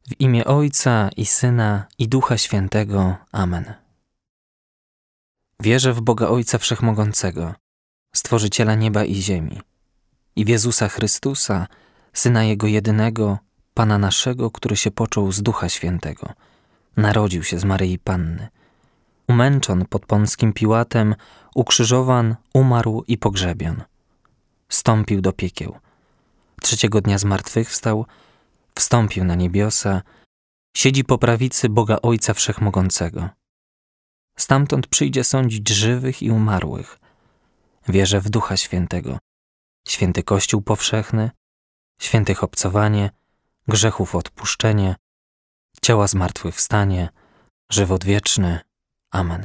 W imię Ojca i Syna i Ducha Świętego. Amen. Wierzę w Boga Ojca Wszechmogącego, Stworzyciela nieba i ziemi, i w Jezusa Chrystusa, Syna Jego jedynego, Pana naszego, który się począł z Ducha Świętego, narodził się z Maryi Panny, umęczon pod Pąckim Piłatem, ukrzyżowan, umarł i pogrzebion. Wstąpił do piekieł. Trzeciego dnia zmartwychwstał, wstąpił na niebiosa, siedzi po prawicy Boga Ojca Wszechmogącego. Stamtąd przyjdzie sądzić żywych i umarłych. Wierzę w Ducha Świętego, święty Kościół powszechny, świętych obcowanie, grzechów odpuszczenie, ciała zmartwychwstanie, żywot wieczny. Amen.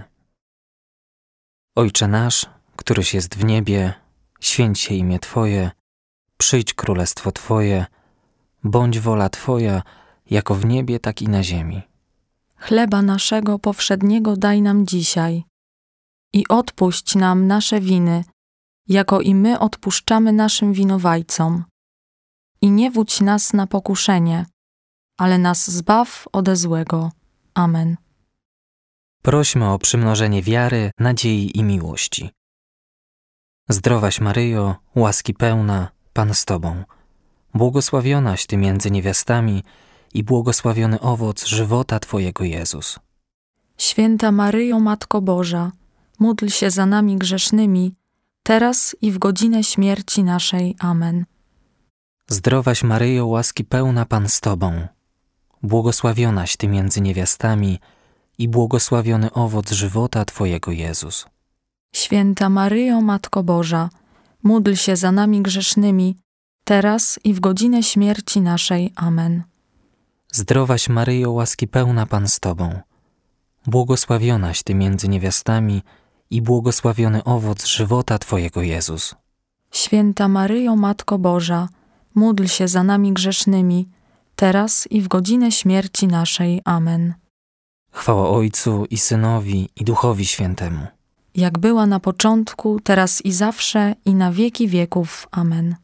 Ojcze nasz, któryś jest w niebie, święć się imię Twoje, przyjdź królestwo Twoje, bądź wola Twoja, jako w niebie, tak i na ziemi. Chleba naszego powszedniego daj nam dzisiaj i odpuść nam nasze winy, jako i my odpuszczamy naszym winowajcom. I nie wódź nas na pokuszenie, ale nas zbaw ode złego. Amen. Prośmy o przymnożenie wiary, nadziei i miłości. Zdrowaś Maryjo, łaski pełna, Pan z Tobą. Błogosławionaś Ty między niewiastami i błogosławiony owoc żywota Twojego Jezus. Święta Maryjo, Matko Boża, módl się za nami grzesznymi, teraz i w godzinę śmierci naszej. Amen. Zdrowaś Maryjo, łaski pełna, Pan z Tobą. Błogosławionaś Ty między niewiastami i błogosławiony owoc żywota Twojego Jezus. Święta Maryjo, Matko Boża, módl się za nami grzesznymi, teraz i w godzinę śmierci naszej. Amen. Zdrowaś Maryjo, łaski pełna, Pan z Tobą. Błogosławionaś Ty między niewiastami i błogosławiony owoc żywota Twojego Jezus. Święta Maryjo, Matko Boża, módl się za nami grzesznymi, teraz i w godzinę śmierci naszej. Amen. Chwała Ojcu i Synowi i Duchowi Świętemu. Jak była na początku, teraz i zawsze, i na wieki wieków. Amen.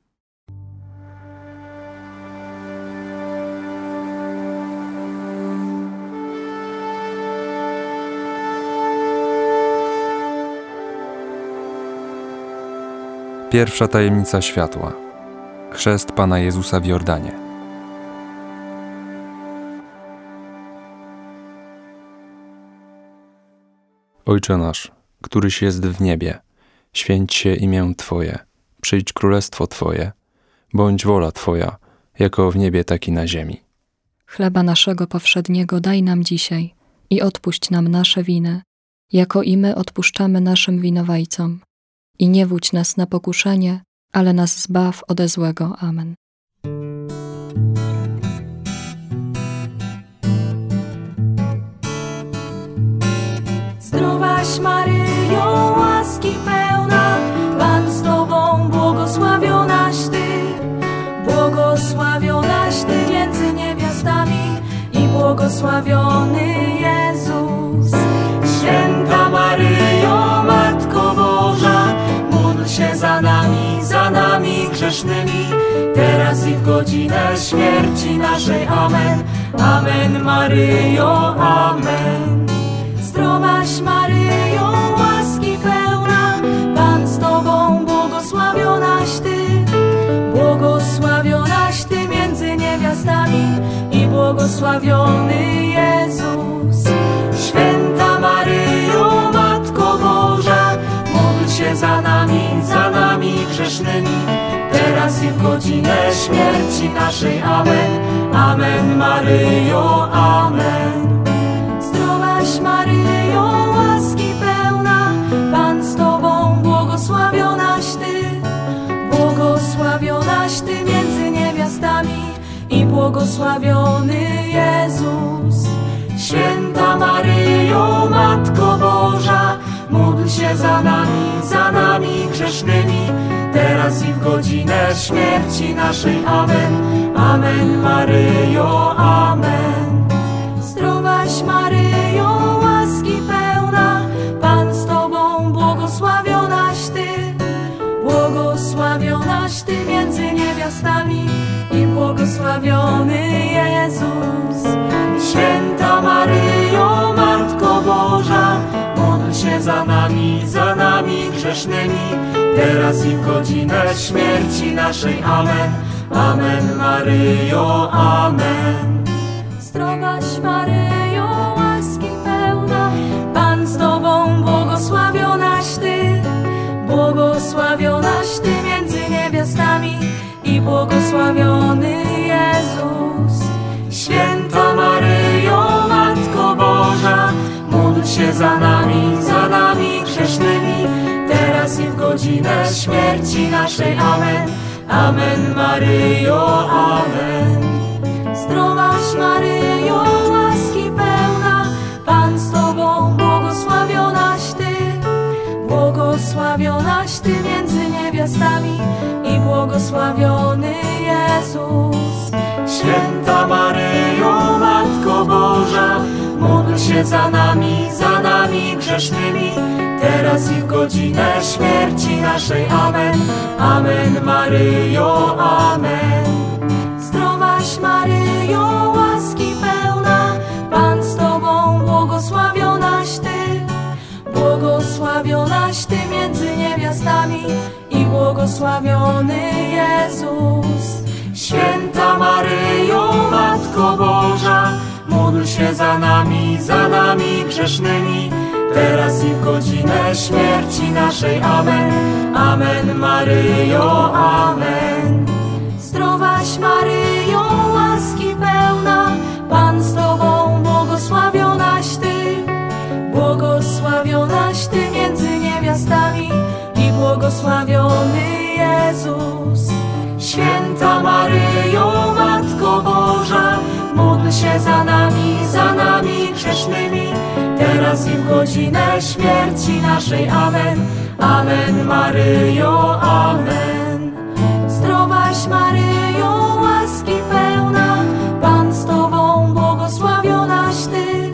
Pierwsza tajemnica światła. Chrzest Pana Jezusa w Jordanie. Ojcze nasz, któryś jest w niebie, święć się imię Twoje, przyjdź królestwo Twoje, bądź wola Twoja, jako w niebie, tak i na ziemi. Chleba naszego powszedniego daj nam dzisiaj i odpuść nam nasze winy, jako i my odpuszczamy naszym winowajcom. I nie wódź nas na pokuszenie, ale nas zbaw ode złego. Amen. Zdrowaś Maryjo, łaski pełna, Pan z Tobą, błogosławionaś Ty między niewiastami i błogosławiony Jezus. Święta Maryjo, Matko Boża, módl się za nami grzesznymi, teraz i w godzinę śmierci naszej. Amen. Amen Maryjo, amen. Zdrowaś Maryjo, łaski pełna, Pan z Tobą, błogosławionaś Ty między niewiastami i błogosławiony Jezus. Święta Maryjo, Matko Boża, módl się za nami grzesznymi, teraz i w godzinę śmierci naszej. Amen. Amen Maryjo, amen. Zdrowaś Maryjo, łaski pełna, Pan z Tobą, błogosławionaś Ty między niewiastami i błogosławiony Jezus. Święta Maryjo, Matko Boża, módl się za nami grzesznymi, teraz i w godzinę śmierci naszej. Amen. Amen Maryjo, amen. Zdrowaś Maryjo, łaski pełna, Pan z Tobą, błogosławionaś Ty między niewiastami i błogosławiony Jezus. teraz i w godzinę śmierci naszej. Amen. Amen, Maryjo, amen. Zdrowaś Maryjo, łaski pełna, Pan z Tobą, błogosławionaś Ty, błogosławionaś Ty między niewiastami i błogosławiony Jezus. Święta Maryjo, Matko Boża, módl się za nami grzesznymi, teraz i w godzinę śmierci naszej. Amen. Amen, Maryjo, amen. Zdrowaś Maryjo, łaski pełna, Pan z Tobą, błogosławionaś Ty, błogosławionaś Ty między niewiastami i błogosławiony Jezus. Święta Maryjo, Matko Boża, módl się za nami grzesznymi, teraz i w godzinę śmierci naszej. Amen. Amen, Maryjo, amen. Zdrowaś Maryjo, łaski pełna, Pan z Tobą, błogosławionaś Ty, błogosławionaś Ty między niewiastami i błogosławiony Jezus. Święta Maryjo, Matko Boża, módl się za nami grzesznymi, teraz i w godzinę śmierci naszej. Amen. Amen, Maryjo, amen. Zdrowaś Maryjo, łaski pełna, Pan z Tobą, błogosławionaś Ty, błogosławionaś Ty między niewiastami i błogosławiony Jezus. Święta Maryjo, Matko Boża, módl się za nami grzesznymi, teraz i w godzinę śmierci naszej. Amen. Amen, Maryjo, amen. Zdrowaś Maryjo, łaski pełna, Pan z Tobą, błogosławionaś Ty,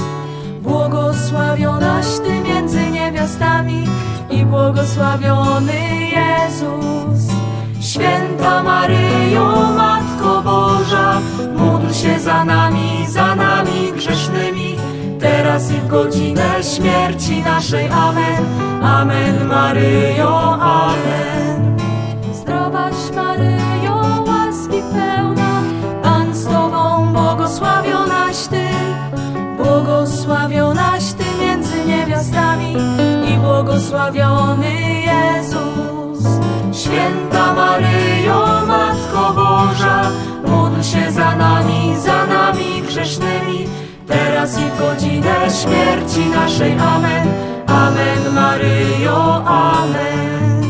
błogosławionaś Ty między niewiastami i błogosławiony Jezus. Święta Maryjo, Matko Boża, módl się za nami grzesznymi, teraz i w godzinę śmierci naszej. Amen. Amen, Maryjo, amen. Zdrowaś Maryjo, łaski pełna, Pan z Tobą, błogosławionaś Ty, błogosławionaś Ty między niewiastami i błogosławiony Jezus. Święta Maryjo, Matko Boża, módl się za nami grzesznymi, teraz i w godzinę śmierci naszej. Amen. Amen, Maryjo, amen.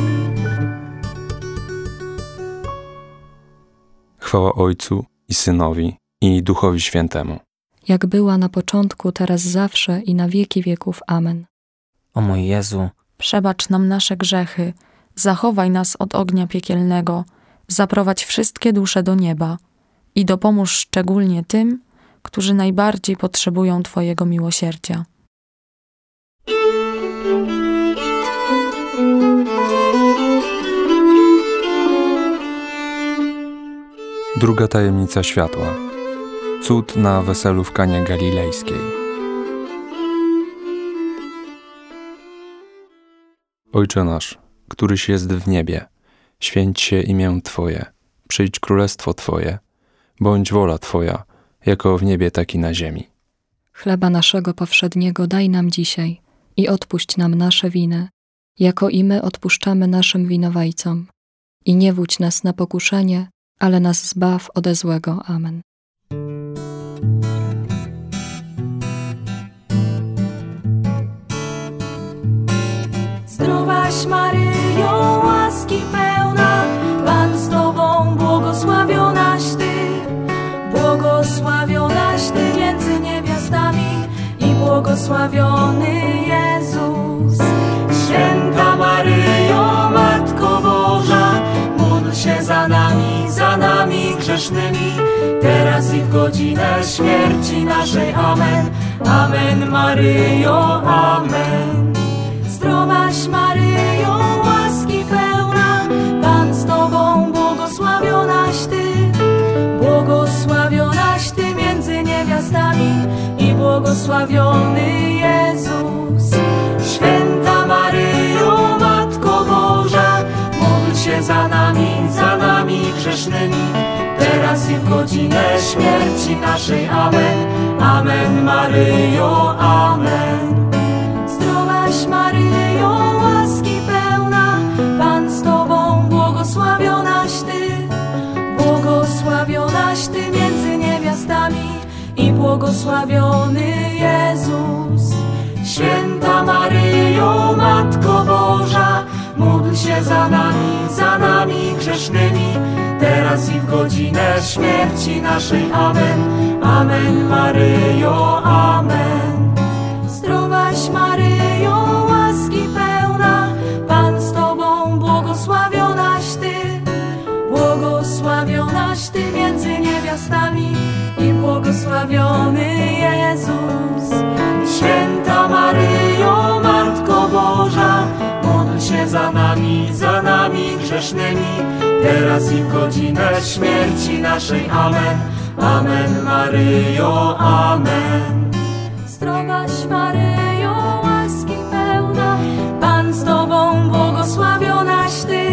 Chwała Ojcu i Synowi i Duchowi Świętemu. Jak była na początku, teraz zawsze i na wieki wieków. Amen. O mój Jezu, Przebacz nam nasze grzechy, zachowaj nas od ognia piekielnego, zaprowadź wszystkie dusze do nieba i dopomóż szczególnie tym, którzy najbardziej potrzebują Twojego miłosierdzia. Druga tajemnica światła. Cud na weselu w Kanie Galilejskiej. Ojcze nasz, któryś jest w niebie, święć się imię Twoje, przyjdź królestwo Twoje, bądź wola Twoja, jako w niebie, tak i na ziemi. Chleba naszego powszedniego daj nam dzisiaj i odpuść nam nasze winy, jako i my odpuszczamy naszym winowajcom. I nie wódź nas na pokuszenie, ale nas zbaw ode złego. Amen. Zdrowaś Maryjo, łaski pełna, Pan z Tobą, błogosławionaś Ty, błogosławionaś Ty między niewiastami i błogosławiony Jezus. Święta Maryjo, Matko Boża, módl się za nami grzesznymi, teraz i w godzinę śmierci naszej. Amen. Amen, Maryjo, amen. Zdrowaś Maryjo, łaski pełna, Pan z Tobą, błogosławionaś Ty, błogosławionaś Ty między niewiastami i błogosławiony Jezus. Święta Maryjo, Matko Boża, się za nami grzesznymi, teraz i w godzinę śmierci naszej. Amen. Amen, Maryjo, amen. Zdrowaś Maryjo, łaski pełna, Pan z Tobą, błogosławionaś Ty między niewiastami i błogosławiony Jezus. Święta Maryjo, Matko Boża, módl się za nami grzesznymi, teraz i w godzinę śmierci naszej. Amen. Amen, Maryjo, amen. Zdrowaś Maryjo, łaski pełna, Pan z Tobą, błogosławionaś Ty między niewiastami i błogosławiony Jezus. Święta Maryjo, Matko Boża, módl się za nami grzesznymi, teraz i w godzinę śmierci naszej. Amen. Amen, Maryjo, amen. Zdrowaś Maryjo, łaski pełna, Pan z Tobą, błogosławionaś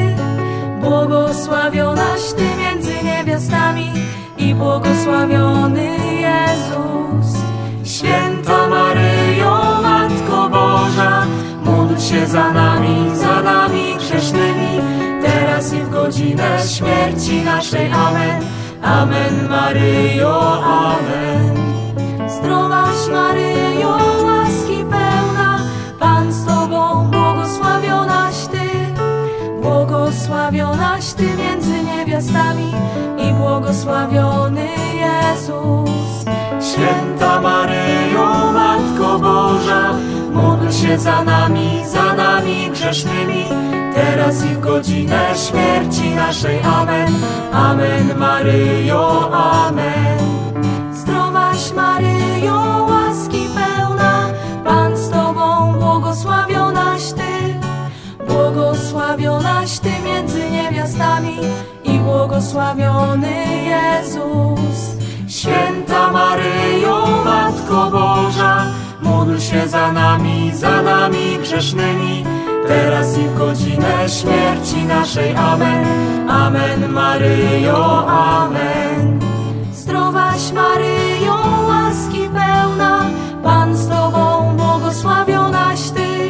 Ty między niewiastami i błogosławiony Jezus. Święta Maryjo, Matko Boża, módl się za nami grzesznymi, teraz i w godzinę śmierci naszej. Amen. Amen, Maryjo, amen. Zdrowaś Maryjo, łaski pełna, Pan z Tobą, błogosławionaś Ty między niewiastami i błogosławiony Jezus. Święta Maryjo, Matko Boża, módl się za nami grzesznymi, teraz i w godzinę śmierci naszej. Amen. Amen, Maryjo, amen. Zdrowaś Maryjo, łaski pełna, Pan z Tobą, błogosławionaś Ty między niewiastami i błogosławiony Jezus. Święta Maryjo, Matko Boża, módl się za nami grzesznymi, teraz i w godzinę śmierci naszej. Amen. Amen, Maryjo, amen. Zdrowaś Maryjo, łaski pełna, Pan z Tobą, błogosławionaś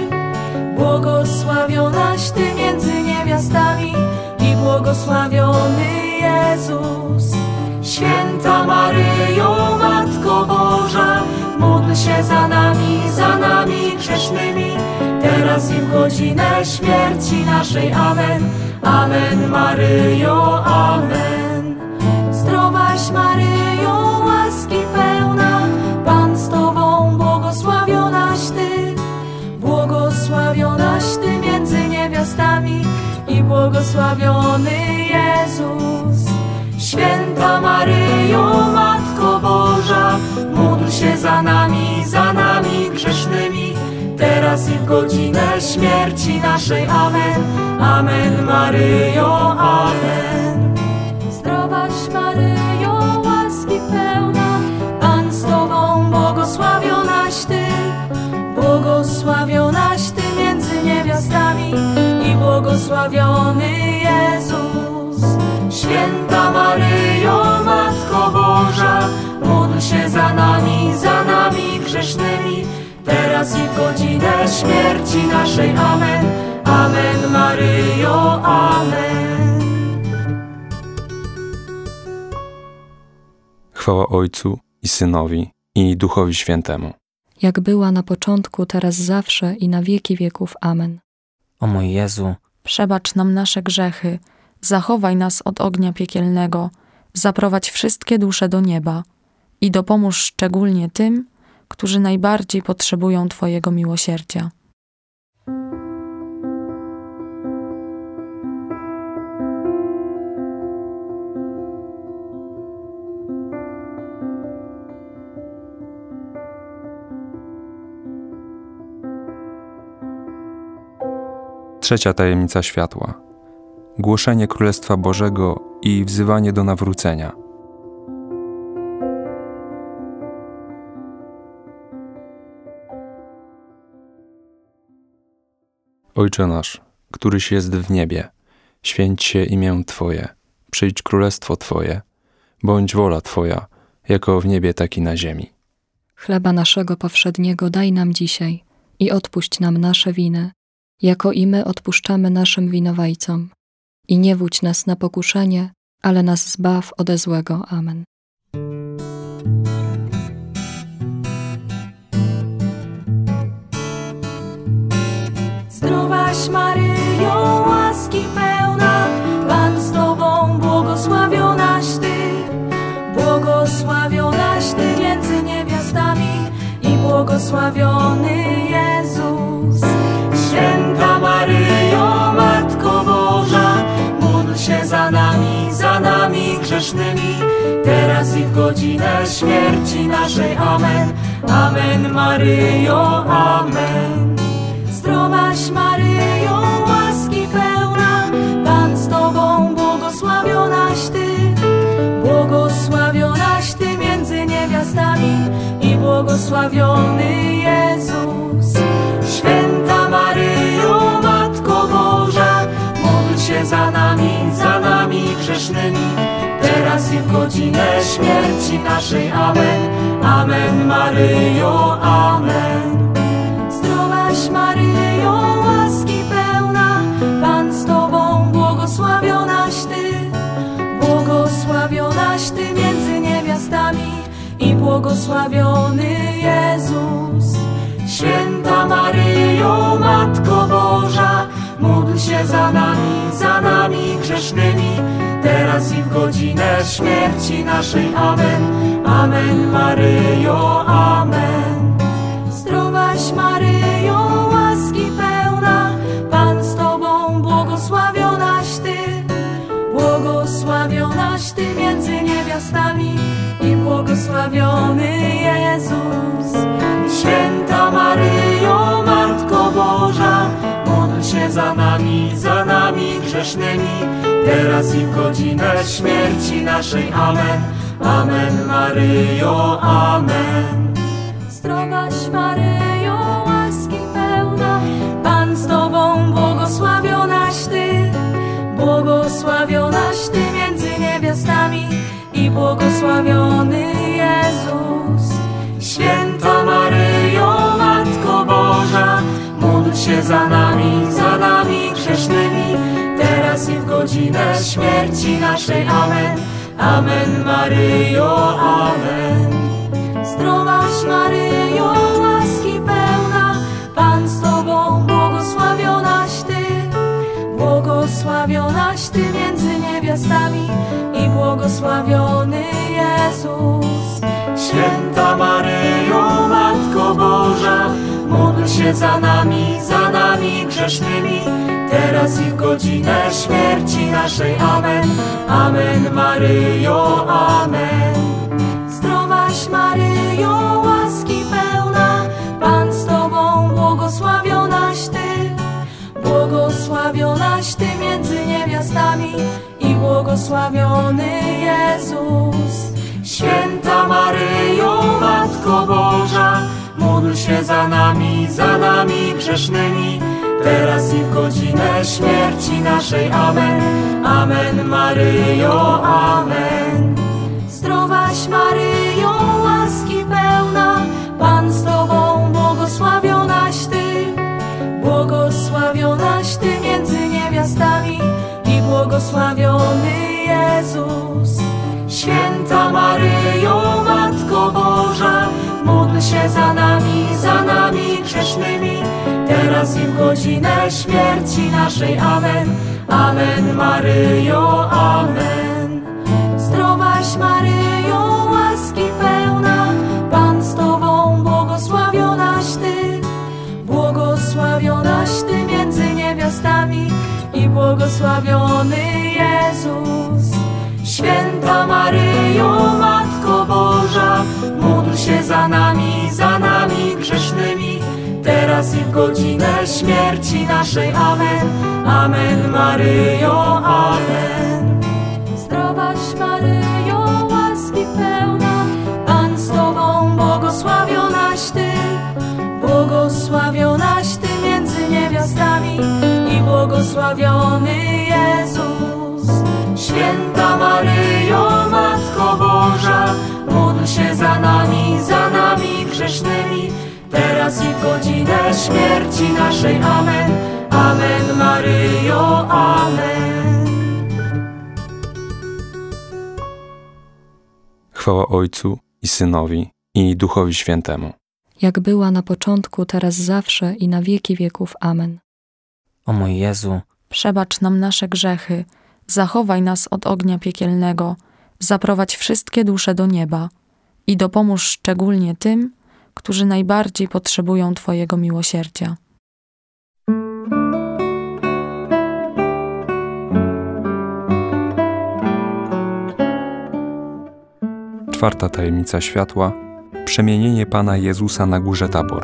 Ty między niewiastami i błogosławiony Jezus. Święta Maryjo, Matko Boża, módl się za nami grzesznymi, teraz i w godzinę śmierci naszej. Amen. Amen, Maryjo, amen. Zdrowaś Maryjo, łaski pełna, Pan z Tobą, błogosławionaś Ty między niewiastami i błogosławiony Jezus. Święta Maryjo, Matko Boża, módl się za nami grzesznymi, teraz i w godzinę śmierci naszej. Amen. Amen, Maryjo, amen. Zdrowaś Maryjo, łaski pełna, Pan z Tobą, błogosławionaś Ty między niewiastami i błogosławiony Jezus. Święta Maryjo, Matko Boża, módl się za nami grzesznymi, teraz i w godzinę śmierci naszej. Amen. Amen, Maryjo, amen. Chwała Ojcu i Synowi i Duchowi Świętemu. Jak była na początku, teraz zawsze i na wieki wieków. Amen. O mój Jezu, Przebacz nam nasze grzechy, zachowaj nas od ognia piekielnego, zaprowadź wszystkie dusze do nieba i dopomóż szczególnie tym, którzy najbardziej potrzebują Twojego miłosierdzia. Trzecia tajemnica światła. Głoszenie Królestwa Bożego i wzywanie do nawrócenia. Ojcze nasz, któryś jest w niebie, święć się imię Twoje, przyjdź królestwo Twoje, bądź wola Twoja, jako w niebie, tak i na ziemi. Chleba naszego powszedniego daj nam dzisiaj i odpuść nam nasze winy, jako i my odpuszczamy naszym winowajcom. I nie wódź nas na pokuszenie, ale nas zbaw ode złego. Amen. Zdrowaś Maryjo, łaski pełna, Pan z Tobą, błogosławionaś Ty między niewiastami i błogosławiony Jezus. Święta Maryjo, Matko Boża, módl się za nami grzesznymi, teraz i w godzinę śmierci naszej. Amen. Amen, Maryjo, amen. Zdrowaś Maryjo, łaski pełna, Pan z Tobą, błogosławionaś Ty między niewiastami i błogosławiony Jezus. Święta Maryjo, Matko Boża, módl się za nami grzesznymi, teraz i w godzinę śmierci naszej. Amen. Amen, Maryjo, amen. Zdrowaś Maryjo, łaski pełna, Pan z Tobą, błogosławionaś Ty między niewiastami i błogosławiony Jezus. Święta Maryjo, Matko Boża, módl się za nami grzesznymi, teraz i w godzinę śmierci naszej. Amen. Amen, Maryjo, amen. Zdrowaś Maryjo, łaski pełna, Pan z Tobą, błogosławionaś Ty między niewiastami i błogosławiony Jezus. Święta Maryjo, Matko Boża, módl się za nami grzesznymi, teraz i w godzinę śmierci naszej. Amen. Amen, Maryjo, amen. Zdrowaś Maryjo, łaski pełna, Pan z Tobą, błogosławionaś Ty między niewiastami i błogosławiony Jezus. Święta Maryjo, Matko Boża, módl się za nami grzesznymi, teraz i w godzinę śmierci naszej. Amen. Amen, Maryjo, amen. Zdrowaś Maryjo, łaski pełna, Pan z Tobą, błogosławionaś Ty między niewiastami i błogosławiony Jezus. Święta Maryjo, Matko Boża, módl się za nami grzesznymi, teraz i w godzinę śmierci naszej. Amen. Amen, Maryjo, amen. Zdrowaś Maryjo, łaski pełna, Pan z Tobą, błogosławionaś Ty między niewiastami i błogosławiony Jezus. Święta Maryjo, Matko Boża, módl się za nami grzesznymi, teraz i w godzinę śmierci naszej. Amen. Amen, Maryjo, amen. Zdrowaś Maryjo, łaski pełna, Pan z Tobą, błogosławionaś Ty między niewiastami i błogosławiony Jezus. Święta Maryjo, Matko Boża, módl się za nami grzesznymi, teraz i w godzinę śmierci naszej. Amen. Amen, Maryjo, amen. Zdrowaś Maryjo, łaski pełna, Pan z Tobą, błogosławionaś Ty między niewiastami i błogosławiony Jezus. Święta Maryjo, Matko Boża, módl się za nami grzesznymi, teraz i w godzinę śmierci naszej. Amen. Amen, Maryjo, amen. Zdrowaś Maryjo, łaski pełna, Pan z Tobą, błogosławionaś Ty między niewiastami i błogosławiony Jezus. się za nami grzesznymi, teraz i w godzinę śmierci naszej. Amen. Amen, Maryjo, amen. Chwała Ojcu i Synowi, i Duchowi Świętemu. Jak była na początku, teraz zawsze i na wieki wieków. Amen. O mój Jezu, Przebacz nam nasze grzechy, zachowaj nas od ognia piekielnego, zaprowadź wszystkie dusze do nieba i dopomóż szczególnie tym, którzy najbardziej potrzebują Twojego miłosierdzia. Czwarta tajemnica światła. Przemienienie Pana Jezusa na górze Tabor.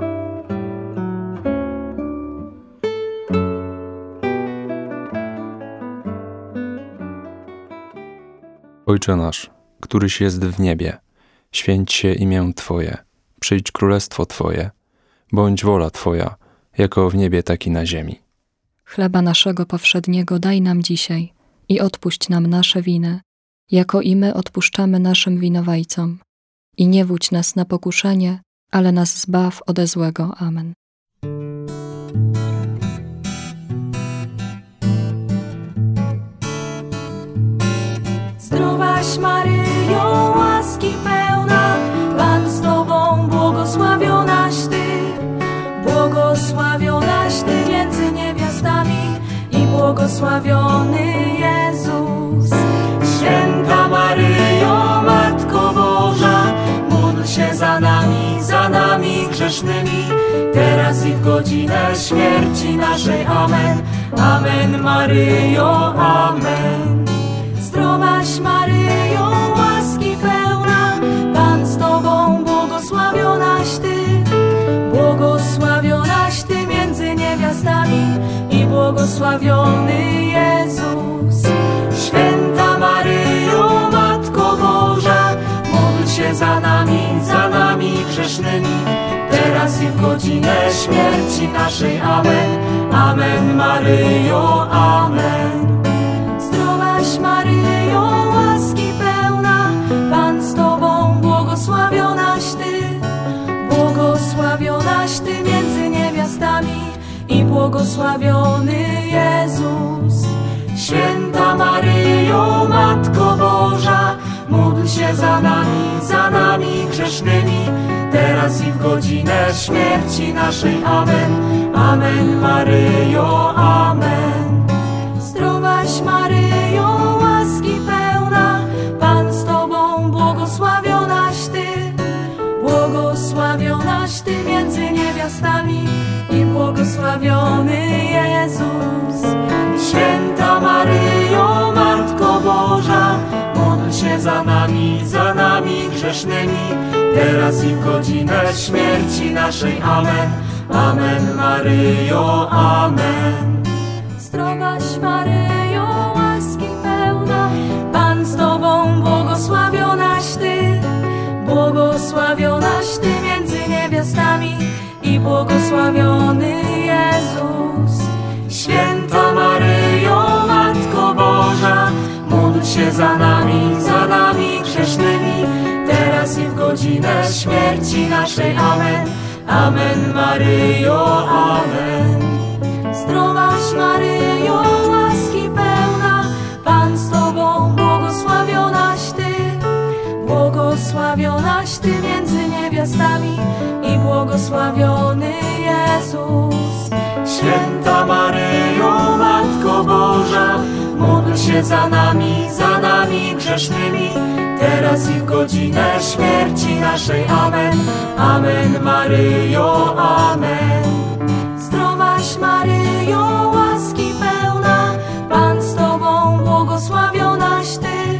Ojcze nasz, któryś jest w niebie, święć się imię Twoje, przyjdź królestwo Twoje, bądź wola Twoja, jako w niebie, tak i na ziemi. Chleba naszego powszedniego daj nam dzisiaj i odpuść nam nasze winy, jako i my odpuszczamy naszym winowajcom. I nie wódź nas na pokuszenie, ale nas zbaw ode złego. Amen. Zdrowaś Maryjo, łaski pełna, Pan z Tobą, błogosławionaś Ty między niewiastami i błogosławiony Jezus. Święta Maryjo, Matko Boża, módl się za nami grzesznymi, teraz i w godzinę śmierci naszej. Amen. Amen, Maryjo, amen. Zdrowaś Maryjo, łaski pełna, Pan z Tobą, błogosławionaś Ty między niewiastami i błogosławiony Jezus. Święta Maryjo, Matko Boża, módl się za nami grzesznymi, teraz i w godzinę śmierci naszej. Amen. Amen, Maryjo, amen. Zdrowaś Maryjo, łaski pełna, Pan z Tobą, błogosławionaś Ty między niewiastami i błogosławiony Jezus. Święta Maryjo, Matko Boża, módl się za nami grzesznymi, teraz i w godzinę śmierci naszej. Amen. Amen, Maryjo, amen. Zdrowaś Maryjo, łaski pełna, Pan z Tobą, błogosławionaś Ty między niewiastami i błogosławiony Jezus. Święta Maryjo, Matko Boża, módl się za nami grzesznymi, teraz i w godzinę śmierci naszej. Amen. Amen, Maryjo, amen. Zdrowaś Maryjo, łaski pełna, Pan z Tobą, błogosławionaś Ty między niewiastami i błogosławiony Jezus. Święta Maryjo, Matko Boża, módl się za nami grzesznymi, teraz i w godzinę śmierci naszej. Amen. Amen, Maryjo, amen. Zdrowaś Maryjo, łaski pełna, Pan z Tobą, błogosławionaś Ty między niewiastami i błogosławiony Jezus. Święta Maryjo, Matko Boża, módl się za nami grzesznymi, teraz i w godzinę śmierci naszej. Amen. Amen, Maryjo, amen. Zdrowaś Maryjo, łaski pełna, Pan z Tobą, błogosławionaś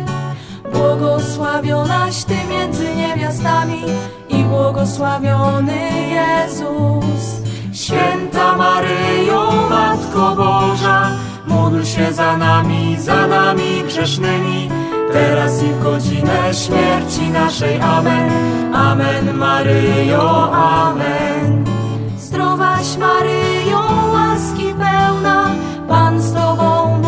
Ty między niewiastami i błogosławiony Jezus. Święta Maryjo, Matko Boża, módl się za nami grzesznymi, teraz i w godzinę śmierci naszej. Amen. Amen, Maryjo, amen. Zdrowaś Maryjo, łaski pełna, Pan z Tobą,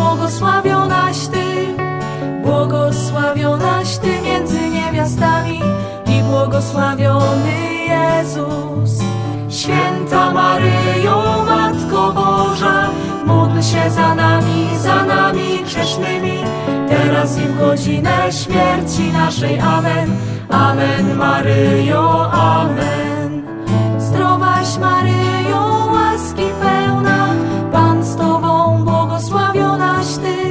błogosławionaś Ty między niewiastami i błogosławiony Jezus. Święta Maryjo, Matko Boża, módl się za nami grzesznymi, teraz i w godzinę śmierci naszej. Amen. Amen, Maryjo, amen. Zdrowaś Maryjo, łaski pełna, Pan z Tobą, błogosławionaś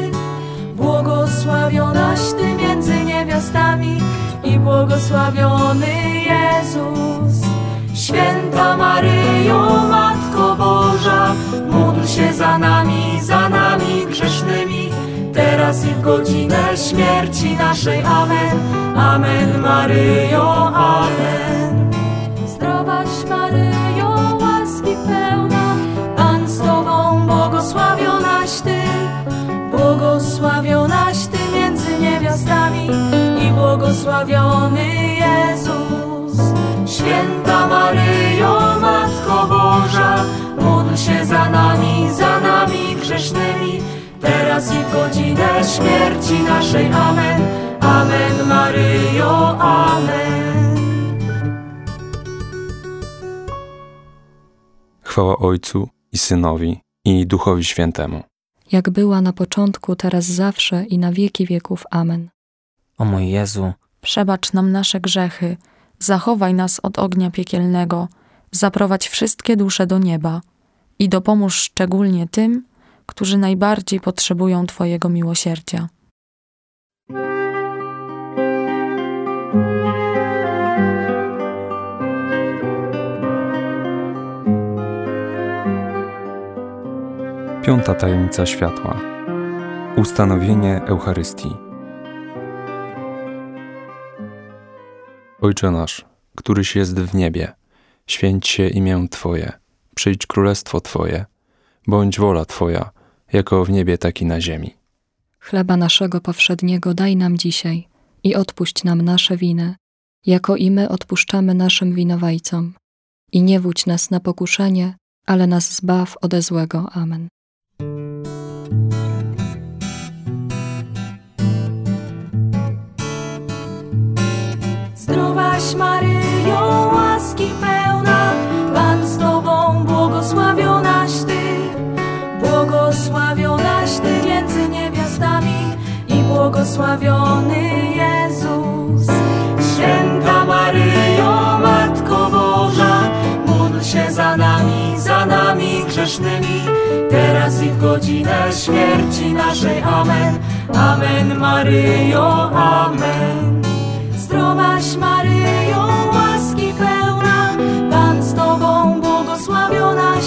Ty między niewiastami i błogosławiony Jezus. Święta Maryjo, Matko Boża, módl się za nami grzesznymi, teraz i w godzinę śmierci naszej. Amen. Amen, Maryjo, amen. Zdrowaś Maryjo, łaski pełna, Pan z Tobą, błogosławionaś Ty między niewiastami i błogosławiony Jezus. Święta Maryjo, Matko Boża, módl się za nami grzesznymi, teraz i w godzinę śmierci naszej. Amen. Amen, Maryjo, amen. Chwała Ojcu i Synowi i Duchowi Świętemu. Jak była na początku, teraz zawsze i na wieki wieków. Amen. O mój Jezu, Przebacz nam nasze grzechy, zachowaj nas od ognia piekielnego, zaprowadź wszystkie dusze do nieba i dopomóż szczególnie tym, którzy najbardziej potrzebują Twojego miłosierdzia. Piąta tajemnica światła. Ustanowienie Eucharystii. Ojcze nasz, któryś jest w niebie, święć się imię Twoje, przyjdź królestwo Twoje, bądź wola Twoja, jako w niebie, tak i na ziemi. Chleba naszego powszedniego daj nam dzisiaj i odpuść nam nasze winy, jako i my odpuszczamy naszym winowajcom. I nie wódź nas na pokuszenie, ale nas zbaw ode złego. Amen. Zdrowaś Maryjo, łaski pełna, Pan z Tobą, błogosławionaś Ty między niewiastami i błogosławiony Jezus. Święta Maryjo, Matko Boża, módl się za nami grzesznymi, teraz i w godzinę śmierci naszej. Amen. Amen, Maryjo, amen. Zdrowaś Maryjo, łaski pełna, Pan z Tobą, błogosławionaś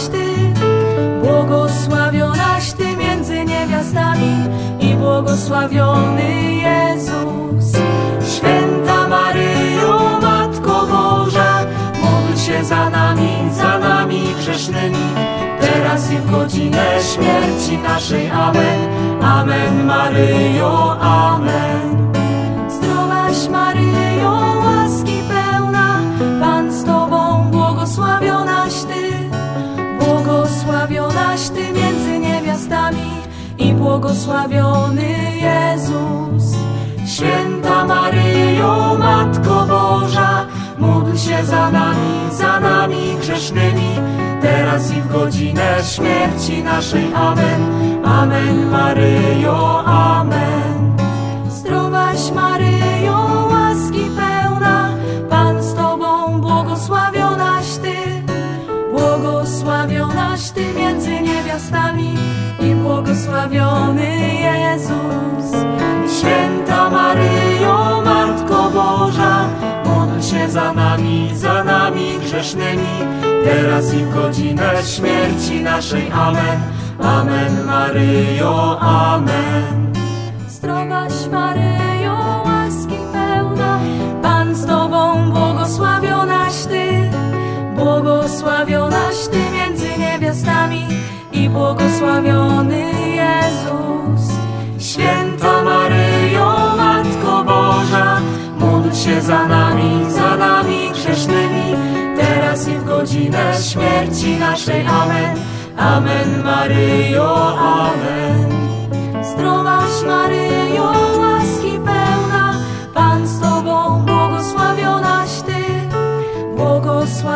Ty między niewiastami i błogosławiony Jezus. Święta Maryjo, Matko Boża, módl się za nami grzesznymi, teraz i w godzinę śmierci naszej. Amen. Amen, Maryjo, amen. Zdrowaś Maryjo, łaski pełna, Pan z Tobą, błogosławionaś Ty między niewiastami i błogosławiony Jezus. Święta Maryjo, Matko Boża, módl się za nami grzesznymi, teraz i w godzinę śmierci naszej. Amen. Amen, Maryjo, amen. Zdrowaś Maryjo, łaski pełna, Pan z Tobą, błogosławionaś Ty między niewiastami i błogosławiony Jezus. Święta Maryjo, Matko Boża, módl się za nami grzesznymi, teraz i w godzinę śmierci naszej. Amen. Amen, Maryjo, amen. Zdrowaś Maryjo, łaski pełna, Pan z Tobą, błogosławionaś Ty między niewiastami i błogosławiony Jezus. Święta Maryjo, Matko Boża, módl się za nami grzesznymi, teraz i w godzinę śmierci naszej. Amen. Amen, Maryjo, amen. Zdrowaś Maryjo, łaski pełna, Pan z Tobą, błogosławionaś Ty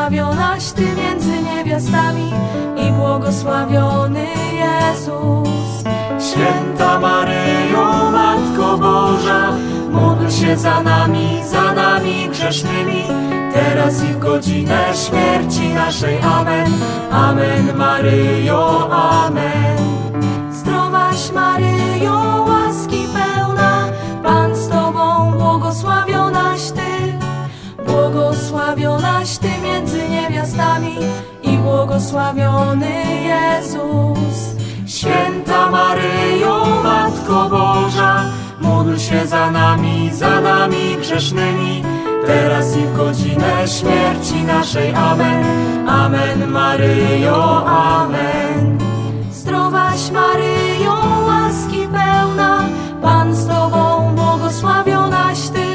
błogosławionaś Ty między niewiastami i błogosławiony Jezus. Święta Maryjo, Matko Boża, módl się za nami grzesznymi, teraz i w godzinę śmierci naszej. Amen. Amen, Maryjo, amen. Zdrowaś Maryjo, łaski pełna, Pan z Tobą, błogosławionaś Ty. Błogosławionaś Ty między niewiastami i błogosławiony Jezus. Święta Maryjo, Matko Boża, módl się za nami grzesznymi, teraz i w godzinę śmierci naszej. Amen. Amen, Maryjo, amen. Zdrowaś Maryjo, łaski pełna, Pan z Tobą, błogosławionaś Ty.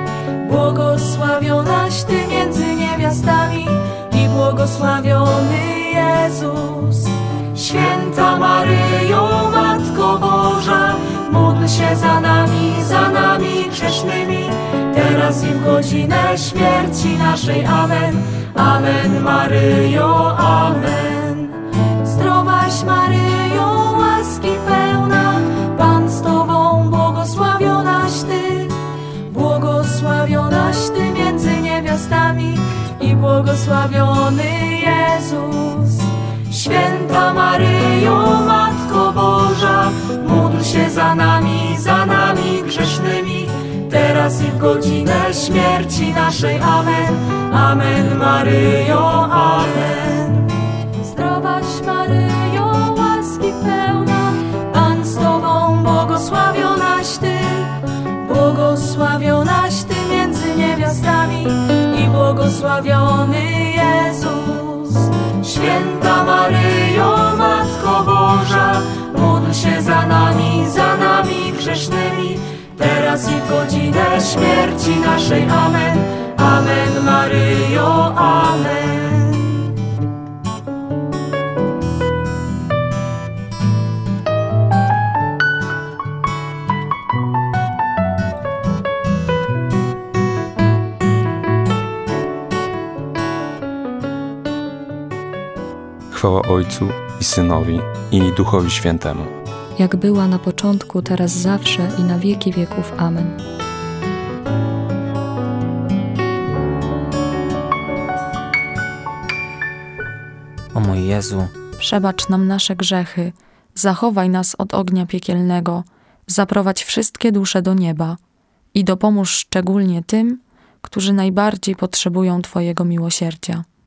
Błogosławionaś Ty między niewiastami i błogosławiony Jezus. Święta Maryjo, Matko Boża, módl się za nami grzesznymi, teraz i w godzinę śmierci naszej. Amen. Amen, Maryjo, amen. Zdrowaś Maryjo, łaski pełna, Pan z Tobą, błogosławionaś Ty. Błogosławionaś Ty między niewiastami i błogosławiony Jezus. Święta Maryjo, Matko Boża, módl się za nami grzesznymi, teraz i w godzinę śmierci naszej. Amen. Amen, Maryjo, amen. Zdrowaś Maryjo, łaski pełna, Pan z Tobą, błogosławionaś Ty. Błogosławionaś Ty między niewiastami i błogosławiony Jezus. Święta Maryjo, Matko Boża, módl się za nami grzesznymi, teraz i w godzinę śmierci naszej. Amen. Amen, Maryjo, amen. Chwała Ojcu i Synowi, i Duchowi Świętemu. Jak była na początku, teraz zawsze i na wieki wieków. Amen. O mój Jezu, Przebacz nam nasze grzechy, zachowaj nas od ognia piekielnego, zaprowadź wszystkie dusze do nieba i dopomóż szczególnie tym, którzy najbardziej potrzebują Twojego miłosierdzia.